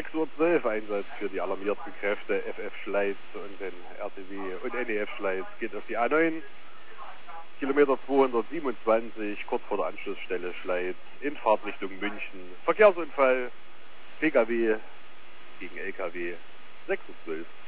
6:12 Uhr Einsatz für die alarmierten Kräfte FF Schleiz und den RTW und NEF Schleiz geht auf die A9, Kilometer 227, kurz vor der Anschlussstelle Schleiz, in Fahrtrichtung München. Verkehrsunfall, PKW gegen LKW, 6:12 Uhr.